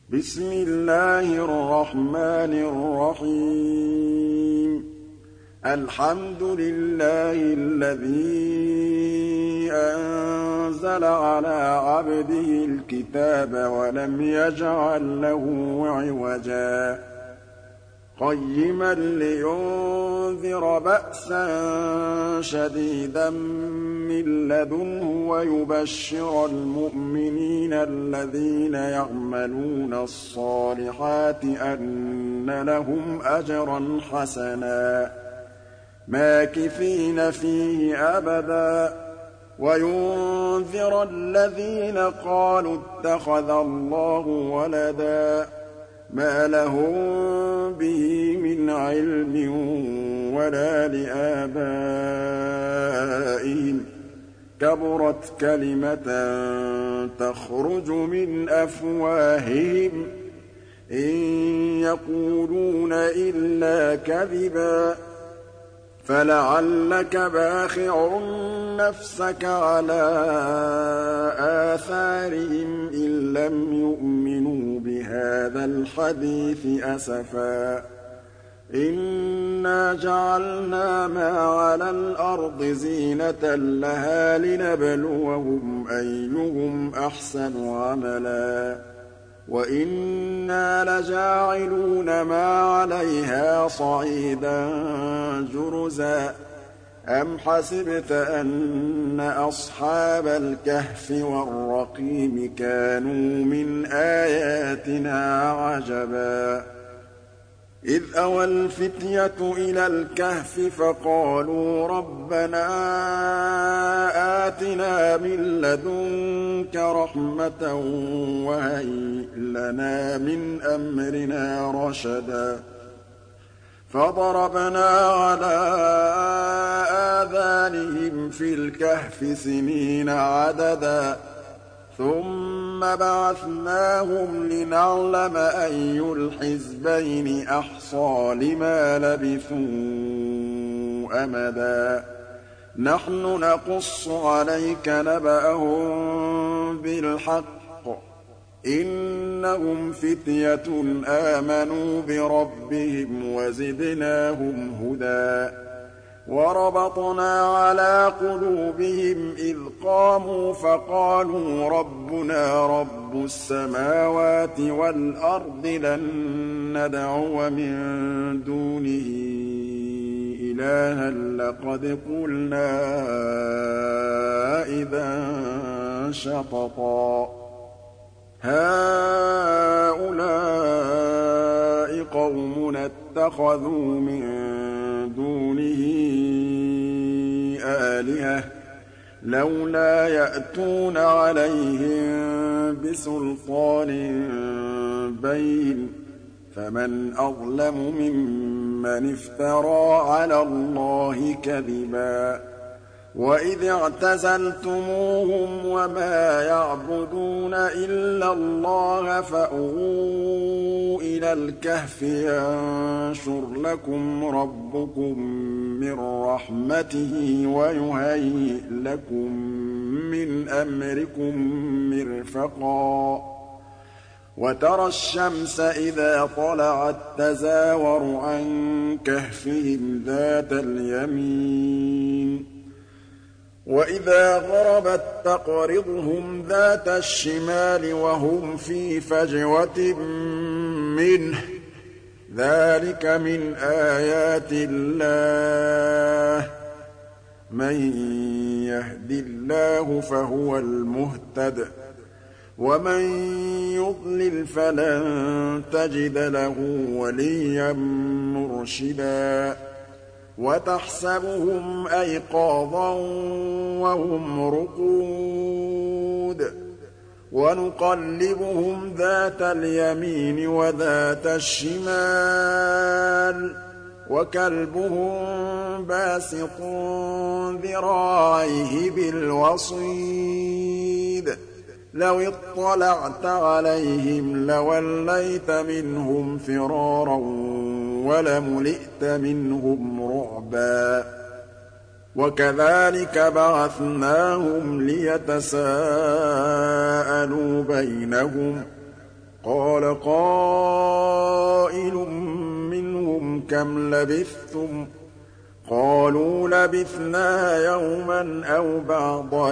بسم الله الرحمن الرحيم الحمد لله الذي أنزل على عبده الكتاب ولم يجعل له عوجا قيما لينذر بأسا شديدا من لدنه ويبشر المؤمنين الذين يعملون الصالحات أن لهم أجرا حسنا ماكثين فيه أبدا وينذر الذين قالوا اتخذ الله ولدا ما لهم به من علم ولا لآبائهم كبرت كلمة تخرج من أفواههم إن يقولون إلا كذبا فلعلك باخع نفسك على آثارهم إن لم يؤمنوا بهذا الحديث أسفا إنا جعلنا ما على الأرض زينة لها لنبلوهم أيهم أحسن عملا وإنا لجاعلون ما عليها صعيدا جرزا أم حسبت أن أصحاب الكهف والرقيم كانوا من آياتنا عجبا إذ أوى الفتية إلى الكهف فقالوا ربنا آتنا من لدنك رحمة وهيئ لنا من أمرنا رشدا فضربنا على آذانهم في الكهف سنين عددا ثم بعثناهم لنعلم أي الحزبين أحصى لما لبثوا أمدا نحن نقص عليك نبأهم بالحق إنهم فتية آمنوا بربهم وزدناهم هدى وربطنا على قلوبهم إذ قاموا فقالوا ربنا رب السماوات والأرض لن ندعو من دونه إلها لقد قلنا إذا شططا هؤلاء قومنا اتخذوا من دونه آلهة لولا يأتون عليهم بسلطان بين فمن أظلم ممن افترى على الله كذبا وإذ اعتزلتموهم وما يعبدون إلا الله فأووا إلى الكهف ينشر لكم ربكم من رحمته ويهيئ لكم من أمركم مرفقا وترى الشمس إذا طلعت تزاور عن كهفهم ذات اليمين وإذا غربت تقرضهم ذات الشمال وهم في فجوة منه ذلك من آيات الله من يهد الله فهو المهتد ومن يضلل فلن تجد له وليا مرشدا وتحسبهم أيقاظا وهم رقود ونقلبهم ذات اليمين وذات الشمال وكلبهم باسط ذراعيه بالوصيد لو اطلعت عليهم لوليت منهم فرارا ولملئت منهم رعبا وكذلك بعثناهم ليتساءلوا بينهم قال قائل منهم كم لبثتم قالوا لبثنا يوما أو بعض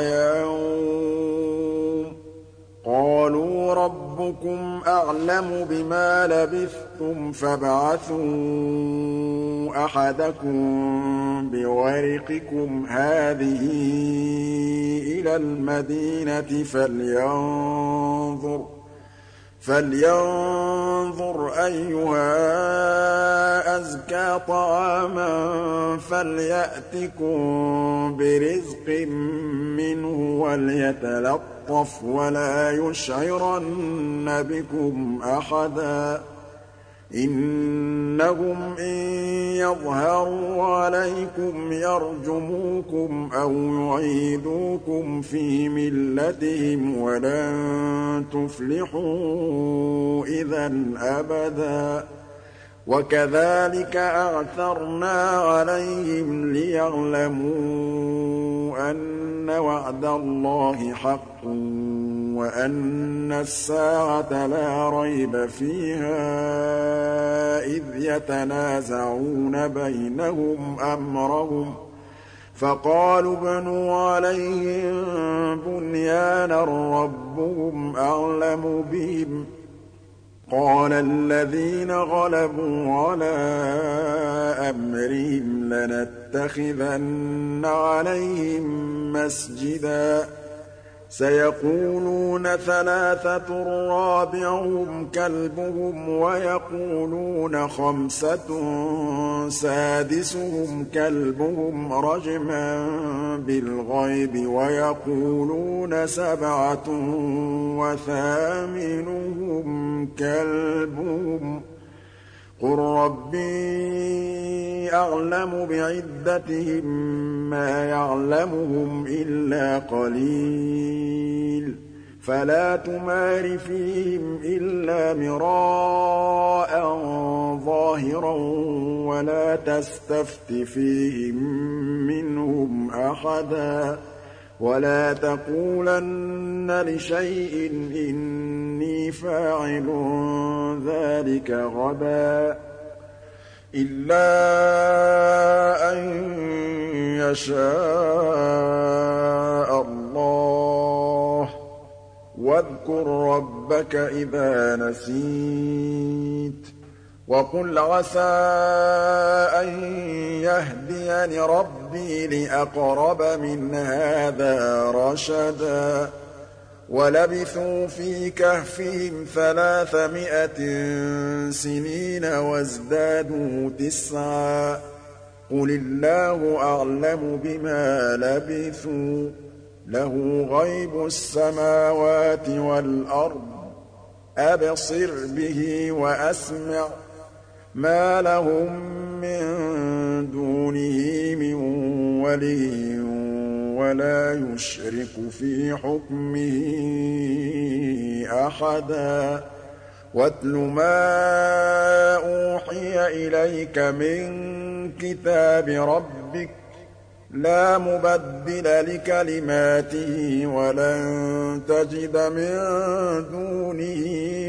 يوم قالوا ربكم أعلم بما لبثتم فابعثوا أحدكم بورقكم هذه إلى المدينة فلينظر أيها أزكى طعاما فليأتكم برزق منه وليتلطف ولا يشعرن بكم أحدا إنهم إن يظهروا عليكم يرجموكم أو يعيدوكم في ملتهم ولن تفلحوا إذا أبدا وكذلك أعثرنا عليهم ليعلموا أن وعد الله حق وأن الساعة لا ريب فيها إذ يتنازعون بينهم أمرهم فقالوا ابنوا عليهم بنيانا ربهم أعلم بهم قال الذين غلبوا على أمرهم لنتخذن عليهم مسجدا سيقولون ثلاثة رابعهم كلبهم ويقولون خمسة سادسهم كلبهم رجما بالغيب ويقولون سبعة وثامنهم كلبهم قل ربي أعلم بعدتهم ما يعلمهم إلا قليل فلا تمار فيهم إلا مراء ظاهرا ولا تستفت فيهم منهم أحدا ولا تقولن لشيء إني فاعل ذلك غدا إلا أن يشاء الله واذكر ربك إذا نسيت وقل عسى أن يهديني ربي لأقرب من هذا رشدا ولبثوا في كهفهم 300 سنين وازدادوا 9 قل الله أعلم بما لبثوا له غيب السماوات والأرض أبصر به وأسمع ما لهم من دونه من ولي ولا يشرك في حكمه أحدا واتل ما أوحي إليك من كتاب ربك لا مبدل لكلماته ولن تجد من دونه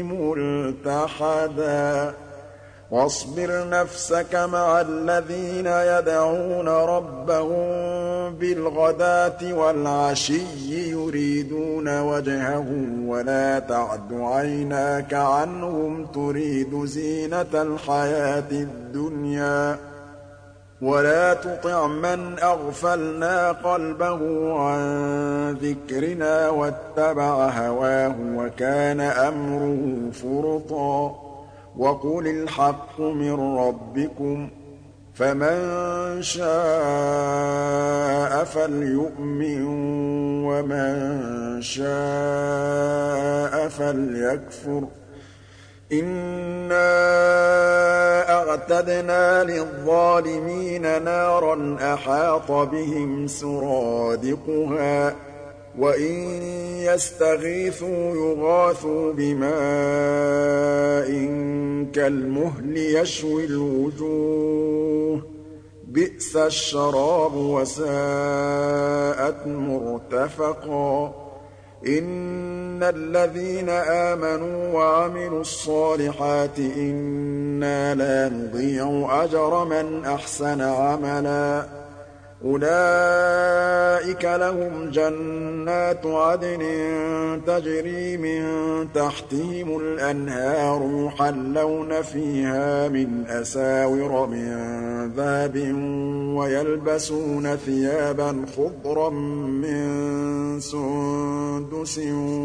ملتحدا واصبر نفسك مع الذين يدعون ربهم بالغداة والعشي يريدون وجهه ولا تعد عيناك عنهم تريد زينة الحياة الدنيا ولا تطع من أغفلنا قلبه عن ذكرنا واتبع هواه وكان أمره فرطا وقل الحق من ربكم فمن شاء فليؤمن ومن شاء فليكفر إنا أعتدنا للظالمين نارا أحاط بهم سرادقها وإن يستغيثوا يغاثوا بماء كالمهل يشوي الوجوه بئس إِنَّ الَّذِينَ آمَنُوا وَعَمِلُوا الصَّالِحَاتِ إِنَّا لَا نُضِيعُ أَجْرَ مَنْ أَحْسَنَ عَمَلًا أُولَٰئِكَ لَهُمْ جَنَّاتُ عَدْنٍ تَجْرِي مِن تَحْتِهِمُ الْأَنْهَارُ يُحَلَّوْنَ فِيهَا مِنْ أَسَاوِرَ مِن ذَهَبٍ وَيَلْبَسُونَ ثِيَابًا خُضْرًا مِّن سُندُسٍ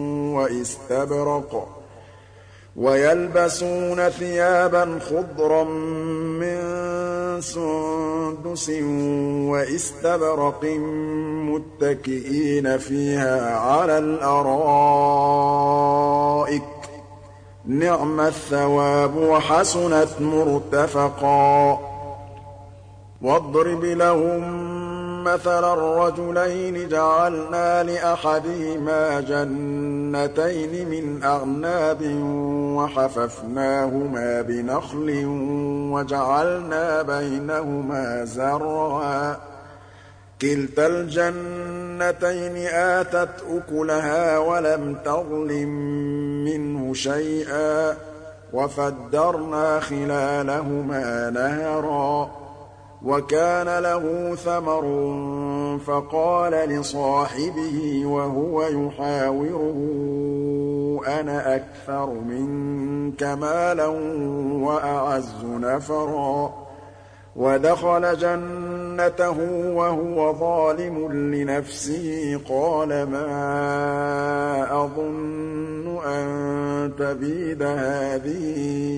وَإِسْتَبْرَقٍ مُّتَّكِئِينَ فِيهَا عَلَى الْأَرَائِكِ ۚ نِعْمَ الثَّوَابُ وَحَسُنَتْ مُرْتَفَقًا وَاضْرِبْ لَهُم مَّثَلًا رَّجُلَيْنِ جَعَلْنَا لِأَحَدِهِمَا جَنَّتَيْنِ مِنْ أَعْنَابٍ وَحَفَفْنَاهُمَا بِنَخْلٍ وَجَعَلْنَا بَيْنَهُمَا زَرْعًا كِلْتَا الْجَنَّتَيْنِ آتَتْ أُكُلَهَا وَلَمْ تَظْلِم مِّنْهُ شَيْئًا ۚ وَفَجَّرْنَا خِلَالَهُمَا نَهَرًا وَكَانَ لَهُ ثَمَرٌ فَقَالَ لِصَاحِبِهِ وَهُوَ يُحَاوِرُهُ أَنَا أَكْثَرُ مِنكَ مَالًا وَأَعَزُّ نَفَرًا وَدَخَلَ جَنَّتَهُ وَهُوَ ظَالِمٌ لِّنَفْسِهِ قَالَ مَا أَظُنُّ أَن تَبِيدَ هَٰذِهِ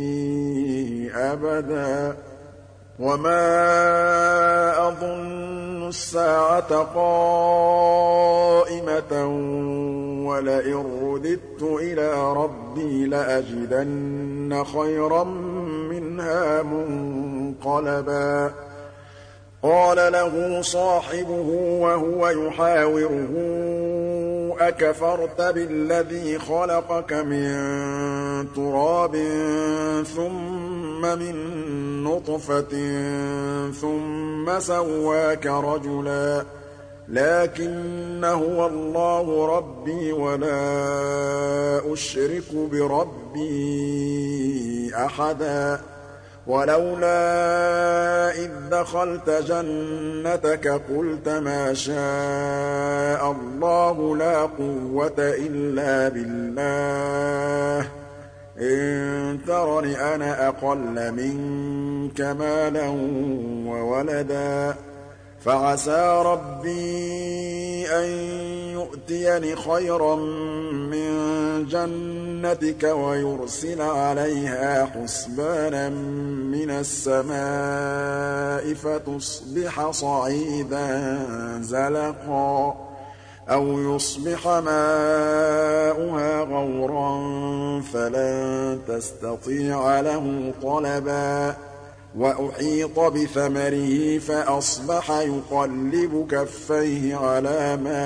أَبَدًا وَمَا أَظُنُّ السَّاعَةَ قَائِمَةً وَلَئِن رُّدِدتُّ إِلَىٰ رَبِّي لَأَجِدَنَّ خَيْرًا مِّنْهَا مُنقَلَبًا قَالَ لَهُ صَاحِبُهُ وَهُوَ يُحَاوِرُهُ أَكَفَرْتَ بِالَّذِي خَلَقَكَ مِن تُرَابٍ ثُمَّ مِن نُّطْفَةٍ ثُمَّ سَوَّاكَ رَجُلًا لَّٰكِنَّ هُوَ اللَّهُ رَبِّي وَلَا أُشْرِكُ بِرَبِّي أَحَدًا وَلَوْلَا إِذْ دَخَلْتَ جَنَّتَكَ قُلْتَ مَا شَاءَ اللَّهُ لَا قُوَّةَ إِلَّا بِاللَّهِ إِن تَرَنِ أَنَا أَقَلَّ مِنكَ مَالًا وَوَلَدًا فَعَسَىٰ رَبِّي أَن يُؤْتِيَنِ خَيْرًا مِّن جَنَّتِكَ وَيُرْسِلَ عَلَيْهَا حُسْبَانًا مِّنَ السَّمَاءِ فَتُصْبِحَ صَعِيدًا زَلَقًا أَوْ يُصْبِحَ مَاؤُهَا غَوْرًا فَلَن تَسْتَطِيعَ لَهُ طَلَبًا وَأُحِيطَ بِثَمَرِهِ فَأَصْبَحَ يُقَلِّبُ كَفَّيْهِ عَلَىٰ مَا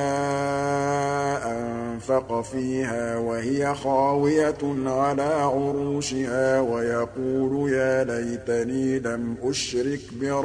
أَنفَقَ فِيهَا وَهِيَ خَاوِيَةٌ عَلَىٰ عُرُوشِهَا وَيَقُولُ يَا لَيْتَنِي لَمْ أُشْرِكْ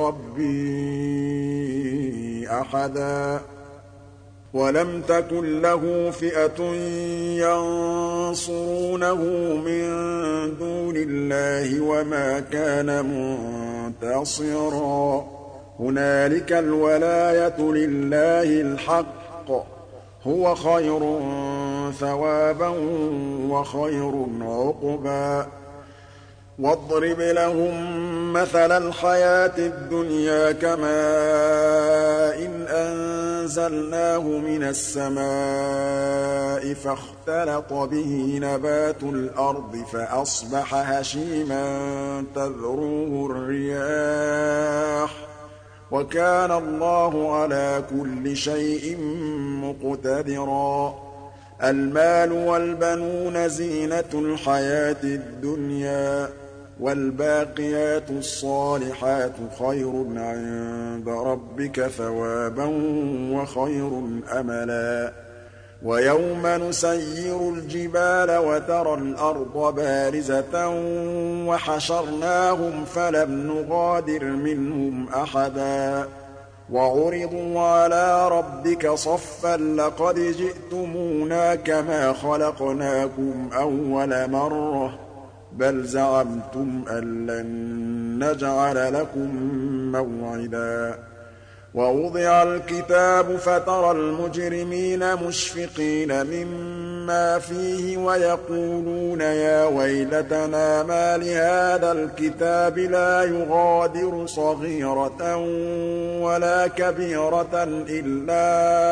بِرَبِّي أَحَدًا وَلَمْ تَكُن لَّهُ فِئَةٌ يَنصُرُونَهُ مِن دُونِ اللَّهِ وَمَا كَانَ مُنتَصِرًا هُنَالِكَ الْوَلَايَةُ لِلَّهِ الْحَقِّ ۚ هُوَ خَيْرٌ ثَوَابًا وَخَيْرٌ عُقْبًا وَاضْرِبْ لَهُم مَّثَلَ الْحَيَاةِ الدُّنْيَا كَمَاءٍ أَنزَلْنَاهُ مِنَ السَّمَاءِ فَاخْتَلَطَ بِهِ نَبَاتُ الْأَرْضِ فَأَصْبَحَ هَشِيمًا تَذْرُوهُ الرِّيَاحُ ۗ وَكَانَ اللَّهُ عَلَىٰ كُلِّ شَيْءٍ مُّقْتَدِرًا الْمَالُ وَالْبَنُونَ زِينَةُ الْحَيَاةِ الدُّنْيَا ۖ وَالْبَاقِيَاتُ الصَّالِحَاتُ خَيْرٌ عِندَ رَبِّكَ ثَوَابًا وَخَيْرٌ أَمَلًا وَيَوْمَ نُسَيِّرُ الْجِبَالَ وَتَرَى الْأَرْضَ بَارِزَةً وَحَشَرْنَاهُمْ فَلَمْ نُغَادِرْ مِنْهُمْ أَحَدًا وعرضوا على ربك صفا لقد جئتمونا كما خلقناكم أول مرة بل زعمتم أن لن نجعل لكم موعدا ووضع الكتاب فترى المجرمين مشفقين مما فيه ويقولون يا ويلتنا ما لهذا الكتاب لا يغادر صغيرة ولا كبيرة إلا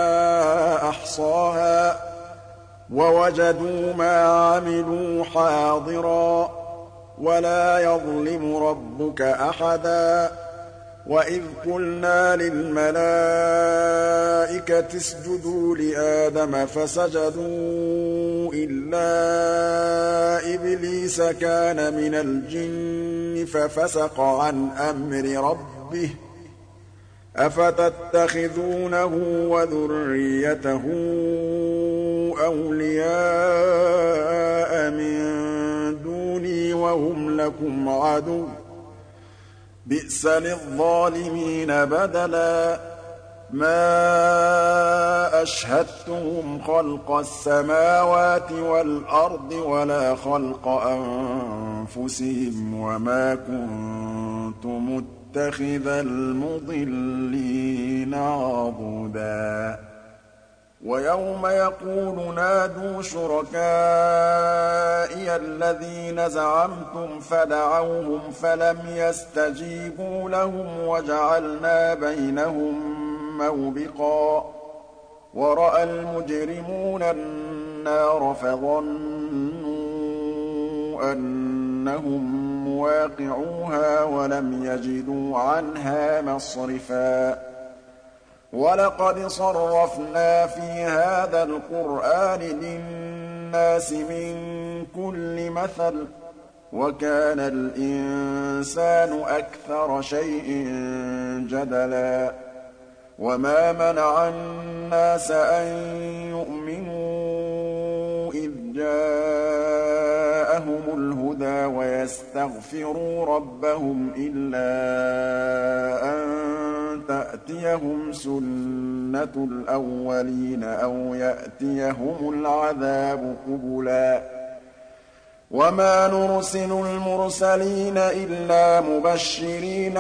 أحصاها ووجدوا ما عملوا حاضرا ولا يظلم ربك أحدا وإذ قلنا للملائكة اسجدوا لآدم فسجدوا إلا إبليس كان من الجن ففسق عن أمر ربه أفتتخذونه وذريته أولياء من دوني وهم لكم عدو بئس للظالمين بدلا ما أشهدتهم خلق السماوات والأرض ولا خلق أنفسهم وما كنت متخذ المضلين عضدا ويوم يقول نادوا شركائي الذين زعمتم فدعوهم فلم يستجيبوا لهم وجعلنا بينهم موبقا ورأى المجرمون النار فظنوا أنهم مواقعوها ولم يجدوا عنها مصرفا وَلَقَدْ صَرَّفْنَا فِي هَٰذَا الْقُرْآنِ لِلنَّاسِ مِن كُلِّ مَثَلٍ ۚ وَكَانَ الْإِنسَانُ أَكْثَرَ شَيْءٍ جَدَلًا وَمَا مَنَعَ النَّاسَ أَن يُؤْمِنُوا إِذْ جَاءَهُمُ الْهُدَىٰ وَيَسْتَغْفِرُوا رَبَّهُمْ إِلَّا أَن تَأْتِيَهُمْ سُنَّةُ الْأَوَّلِينَ أَوْ يَأْتِيَهُمُ الْعَذَابُ قُبُلًا وَمَا نُرْسِلُ الْمُرْسَلِينَ إِلَّا مُبَشِّرِينَ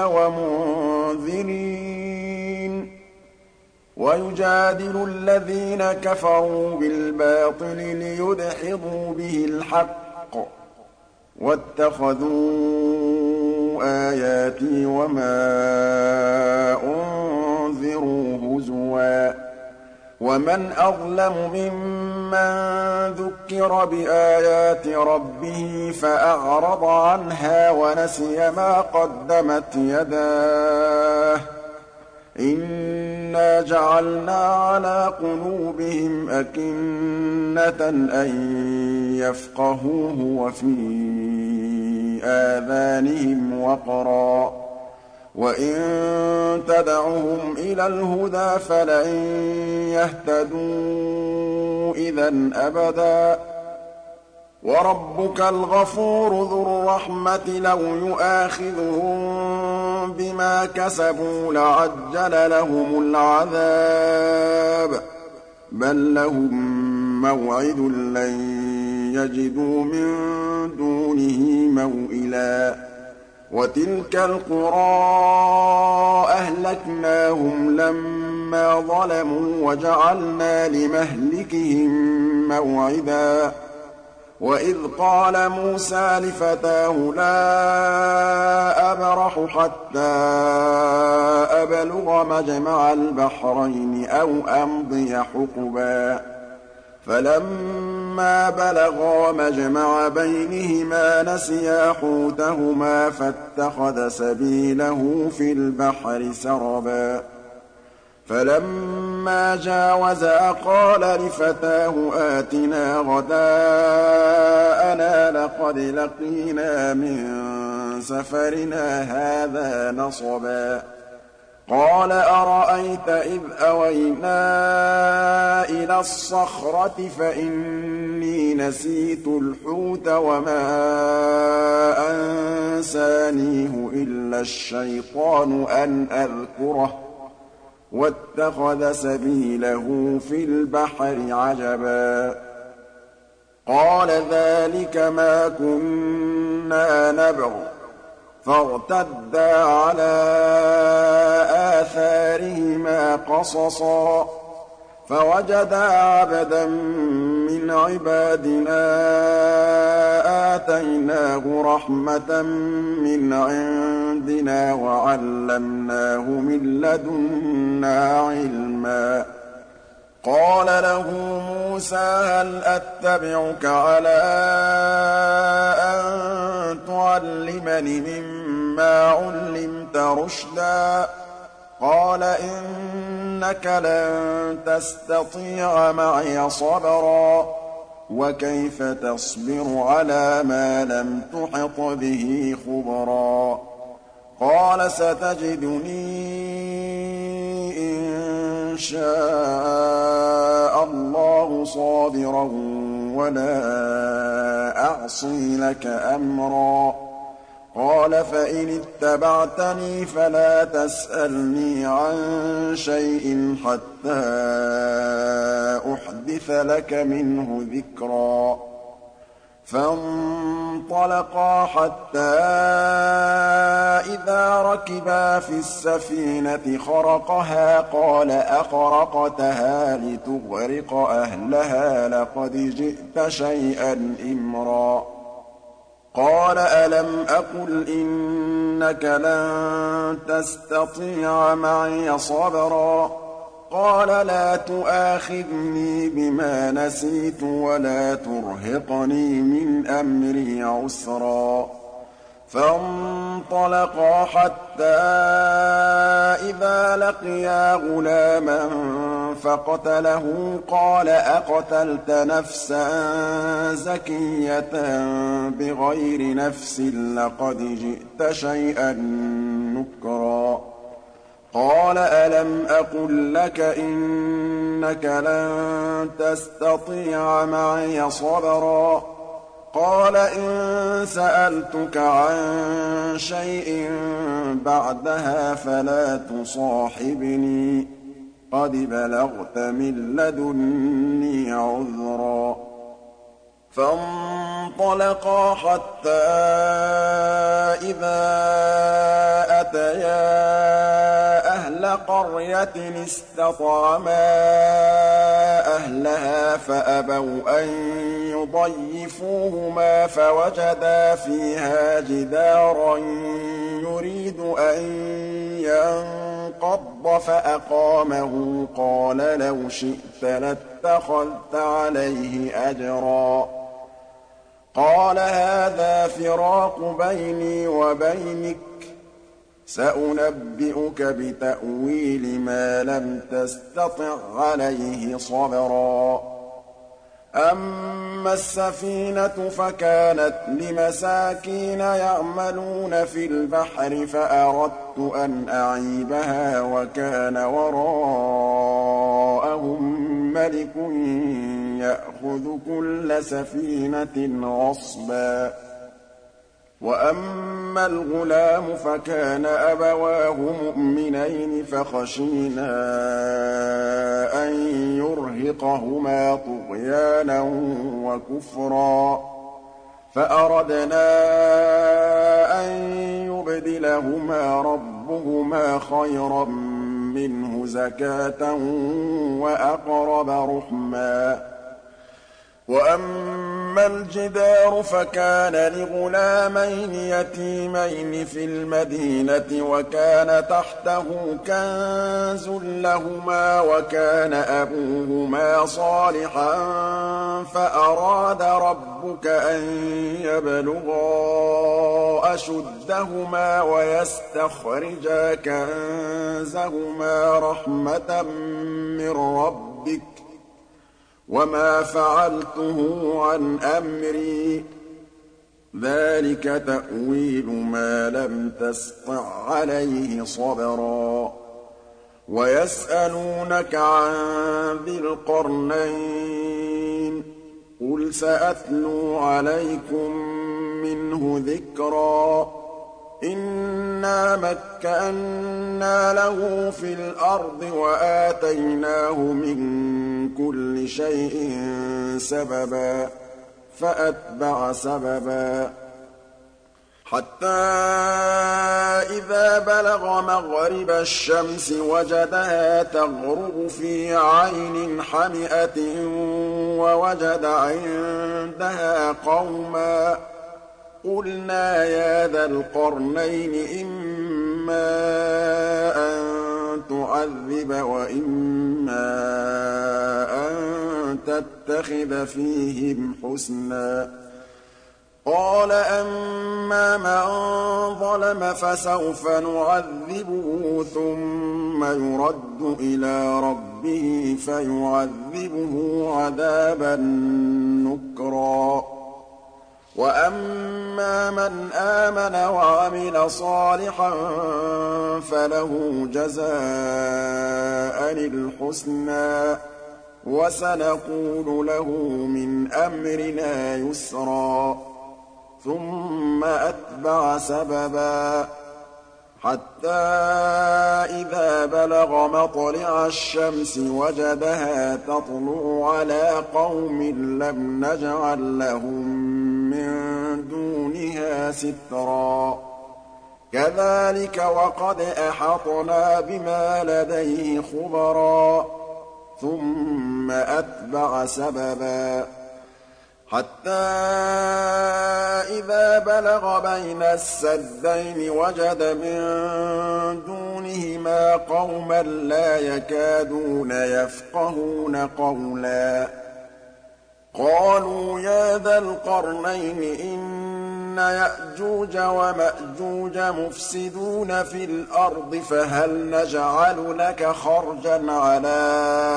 وَمُنذِرِينَ وَيُجَادِلُ الَّذِينَ كَفَرُوا بِالْبَاطِلِ لِيُدْحِضُوا بِهِ الْحَقَّ وَاتَّخَذُوا آيَاتِي وَمَا أُنذِرُوا هُزُوًا وَمَنْ أَظْلَمُ مِمَّن ذُكِّرَ بِآيَاتِ رَبِّهِ فَأَعْرَضَ عَنْهَا وَنَسِيَ مَا قَدَّمَتْ يَدَاهُ إِنَّا جَعَلْنَا عَلَىٰ قُلُوبِهِمْ أَكِنَّةً أَن يَفْقَهُوهُ وَفِي آذَانِهِمْ وَقْرًا وَإِن تَدْعُهُمْ إِلَى الْهُدَىٰ فَلَن يَهْتَدُوا إِذًا أَبَدًا وَرَبُّكَ الْغَفُورُ ذُو الرَّحْمَةِ لَوْ يُؤَاخِذُهُم بِمَا كَسَبُوا لَعَجَّلَ لَهُمُ الْعَذَابَ بَل لَّهُم مَّوْعِدٌ لَّن يَجِدُوا مِن دُونِهِ مَوْئِلًا وَتِلْكَ الْقُرَىٰ أَهْلَكْنَاهُمْ لَمَّا ظَلَمُوا وَجَعَلْنَا لِمَهْلِكِهِم مَّوْعِدًا وَإِذْ قَالَ مُوسَىٰ لِفَتَاهُ لَا أَبْرَحُ حَتَّىٰ أَبْلُغَ مَجْمَعَ الْبَحْرَيْنِ أَوْ أَمْضِيَ حُقُبًا فَلَمَّا بَلَغَا مَجْمَعَ بَيْنِهِمَا نَسِيَا حُوتَهُمَا فَاتَّخَذَ سَبِيلَهُ فِي الْبَحْرِ سَرَبًا فَلَمَّا جَاوَزَا قَالَ لِفَتَاهُ آتِنَا غَدَاءَنَا لَقَدْ لَقِينَا مِن سَفَرِنَا هَٰذَا نَصَبًا قَالَ أَرَأَيْتَ إِذْ أَوَيْنَا إِلَى الصَّخْرَةِ فَإِنِّي نَسِيتُ الْحُوتَ وَمَا أَنسَانِيهُ إِلَّا الشَّيْطَانُ أَنْ أَذْكُرَهُ واتخذ سبيله في البحر عجبا قال ذلك ما كنا نبغ فارتدا على آثارهما قصصا فوجدا عبدا من عبادنا آتيناه رحمة من عندنا وعلمناه من لدنا علما قال له موسى هل أتبعك على أن تعلمني مما علمت رشدا قال إنك لن تستطيع معي صبرا وكيف تصبر على ما لم تحط به خبرا قال ستجدني إن شاء الله صابرا ولا أعصي لك أمرا قال فإن اتبعتني فلا تسألني عن شيء حتى أحدث لك منه ذكرا فانطلقا حتى إذا ركبا في السفينة خرقها قال أخرقتها لتغرق أهلها لقد جئت شيئا إمرا قال ألم أقل إنك لن تستطيع معي صبرا قال لا تؤاخذني بما نسيت ولا ترهقني من أمري عسرا فانطلقا حتى إذا لقيا غلاما فقتله قال أقتلت نفسا زكية بغير نفس لقد جئت شيئا نكرا قال ألم أقل لك إنك لن تستطيع معي صبرا قال إن سألتك عن شيء بعدها فلا تصاحبني قد بلغت من لدني عذرا فانطلقا حتى إذا أتيا أهل قرية استطعما أهلها فأبوا أن يضيفوهما فوجدا فيها جدارا يريد أن ينقض فأقامه قال لو شئت لاتخذت عليه أجرا قال هذا فراق بيني وبينك سأنبئك بتأويل ما لم تستطع عليه صبرا أما السفينة فكانت لمساكين يعملون في البحر فأردت أن أعيبها وكان وراءهم ملك يأخذ كل سفينة غصبا وأما الغلام فكان أبواه مؤمنين فخشينا أن يرهقهما طغيانا وكفرا فأردنا أن يبدلهما ربهما خيرا منه زكاة وأقرب رحما وأما الجدار فكان لغلامين يتيمين في المدينة وكان تحته كنز لهما وكان أبوهما صالحا فأراد ربك أن يبلغا أشدهما ويستخرجا كنزهما رحمة من ربك وما فعلته عن أمري ذلك تأويل ما لم تسطع عليه صبرا ويسألونك عن ذي القرنين قل سأتلو عليكم منه ذكرا إِنَّا مَكَّنَّا لَهُ فِي الْأَرْضِ وَآتَيْنَاهُ مِن كُلِّ شَيْءٍ سَبَبًا فَأَتْبَعَ سَبَبًا حَتَّىٰ إِذَا بَلَغَ مَغْرِبَ الشَّمْسِ وَجَدَهَا تَغْرُبُ فِي عَيْنٍ حَمِئَةٍ وَوَجَدَ عِندَهَا قَوْمًا قُلْنَا يَا ذَا الْقَرْنَيْنِ إِمَّا أَن تُعَذِّبَ وَإِمَّا أَن تَتَّخِذَ فِيهِمْ حُسْنًا قَالَ أَمَّا مَن ظَلَمَ فَسَوْفَ نُعَذِّبُهُ ثُمَّ يُرَدُّ إِلَىٰ رَبِّهِ فَيُعَذِّبُهُ عَذَابًا نُّكْرًا وَأَمَّا مَنْ آمَنَ وَعَمِلَ صَالِحًا فَلَهُ جَزَاءً الْحُسْنَىٰ وَسَنَقُولُ لَهُ مِنْ أَمْرِنَا يُسْرًا ثُمَّ أَتْبَعَ سَبَبًا حَتَّىٰ إِذَا بَلَغَ مَطْلِعَ الشَّمْسِ وَجَدَهَا تَطْلُعُ عَلَىٰ قَوْمٍ لَّمْ نَجْعَل لَّهُم مِّن دُونِهَا سِتْرًا كَذَٰلِكَ وَقَدْ أَحَطْنَا بِمَا لَدَيْهِ خُبْرًا ثُمَّ أَتْبَعَ سَبَبًا حَتَّىٰ إِذَا بَلَغَ بَيْنَ السَّدَّيْنِ وَجَدَ مِن دُونِهِمَا قَوْمًا لَّا يَكَادُونَ يَفْقَهُونَ قَوْلًا قَالُوا يَا ذَا الْقَرْنَيْنِ إِنَّ يَأْجُوجَ وَمَأْجُوجَ مُفْسِدُونَ فِي الْأَرْضِ فَهَلْ نَجْعَلُ لَكَ خَرْجًا عَلَىٰ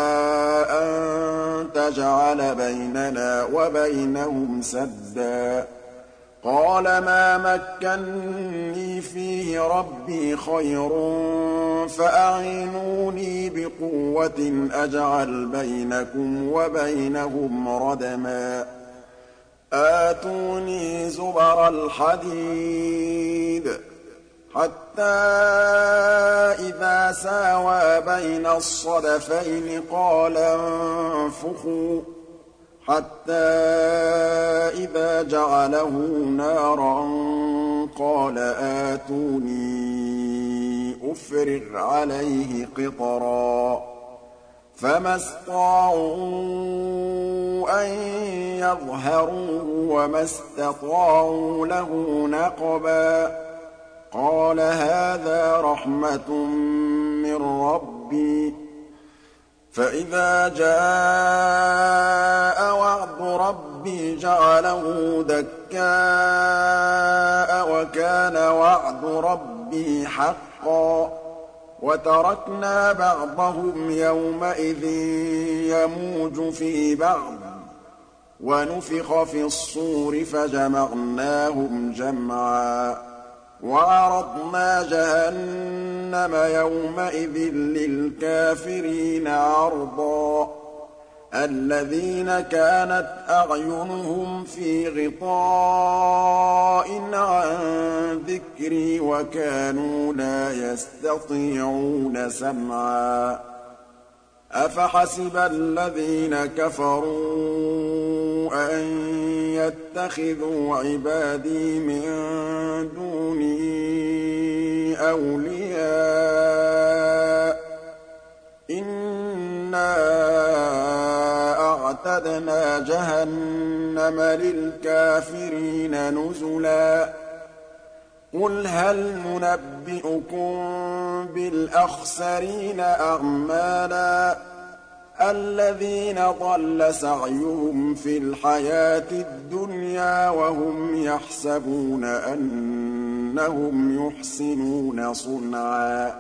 أَن تَجْعَلَ بَيْنَنَا وَبَيْنَهُمْ سَدًّا قَالَ مَا مَكَّنِّي فِيهِ رَبِّي خَيْرٌ فَأَعِينُونِي بِقُوَّةٍ أَجْعَلْ بَيْنَكُمْ وَبَيْنَهُمْ رَدْمًا آتُونِي زُبَرَ الْحَدِيدِ حَتَّىٰ إِذَا سَاوَىٰ بَيْنَ الصَّدَفَيْنِ قَالَ انفُخُوا حَتَّىٰ إِذَا جَعَلَهُ نَارًا قَالَ آتُونِي أُفْرِغْ عَلَيْهِ قِطْرًا فَمَا اسْطَاعُوا أَن يَظْهَرُوهُ وَمَا اسْتَطَاعُوا لَهُ نَقْبًا قَالَ هَٰذَا رَحْمَةٌ مِّن رَّبِّي فَإِذَا جَاءَ وَعْدُ رَبِّي جَعَلَهُ دَكَّاءَ وَكَانَ وَعْدُ رَبِّي حَقًّا وَتَرَكْنَا بَعْضَهُمْ يَوْمَئِذٍ يَمُوجُ فِي بَعْضٍ وَنُفِخَ فِي الصُّورِ فَجَمَعْنَاهُمْ جَمْعًا وَعَرَضْنَا جَهَنَّمَ يَوْمَئِذٍ لِّلْكَافِرِينَ عَرْضًا الَّذِينَ كَانَتْ أَعْيُنُهُمْ فِي غِطَاءٍ عَن ذِكْرِي وَكَانُوا لَا يَسْتَطِيعُونَ سَمْعًا أَفَحَسِبَ الَّذِينَ كَفَرُوا أَن يَتَّخِذُوا عِبَادِي مِن دُونِي أَوْلِيَاءَ إِنَّا أَعْتَدْنَا جَهَنَّمَ لِلْكَافِرِينَ نُزُلًا قُلْ هَلْ نُنَبِّئُكُم بِالْأَخْسَرِينَ أَعْمَالًا الَّذِينَ ضَلَّ سَعْيُهُمْ فِي الْحَيَاةِ الدُّنْيَا وَهُمْ يَحْسَبُونَ أَنَّهُمْ يُحْسِنُونَ صُنْعًا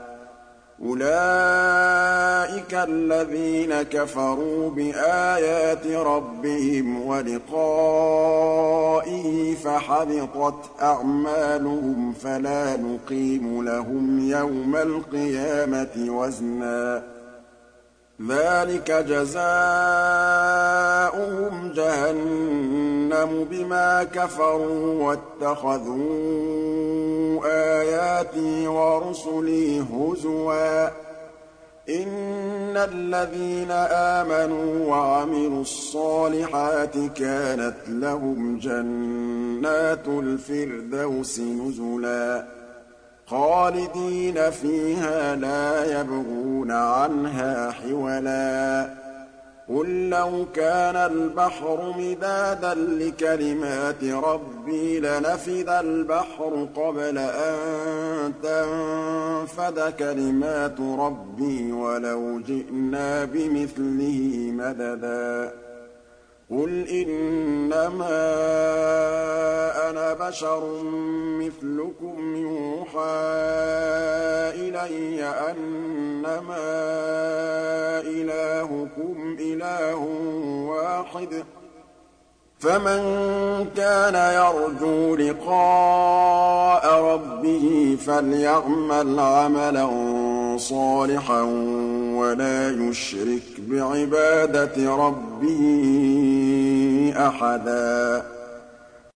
أُولَٰئِكَ الَّذِينَ كَفَرُوا بِآيَاتِ رَبِّهِمْ وَلِقَائِهِ فَحَبِطَتْ أَعْمَالُهُمْ فَلَا نُقِيمُ لَهُمْ يَوْمَ الْقِيَامَةِ وَزْنًا ذَٰلِكَ جَزَاؤُهُمْ جَهَنَّمُ بِمَا كَفَرُوا وَاتَّخَذُوا آيَاتِي وَرُسُلِي هُزُوًا ۚ إِنَّ الَّذِينَ آمَنُوا وَعَمِلُوا الصَّالِحَاتِ كَانَتْ لَهُمْ جَنَّاتُ الْفِرْدَوْسِ نُزُلًا خَالِدِينَ فِيهَا لَا يَبْغُونَ عَنْهَا حِوَلًا قُل لَّوْ كَانَ الْبَحْرُ مِدَادًا لِّكَلِمَاتِ رَبِّي لَنَفِدَ الْبَحْرُ قَبْلَ أَن تَنفَدَ كَلِمَاتُ رَبِّي وَلَوْ جِئْنَا بِمِثْلِهِ مَدَدًا قُلْ إِنَّمَا أَنَا بَشَرٌ مِّثْلُكُمْ يُوحَىٰ إِلَيَّ أَنَّمَا إِلَٰهُكُمْ إِلَٰهٌ وَاحِدٌ ۖ فَمَن كَانَ يَرْجُو لِقَاءَ رَبِّهِ فَلْيَعْمَلْ عَمَلًا صَالِحًا وَلَا يُشْرِكْ بِعِبَادَةِ رَبِّهِ أَحَدًا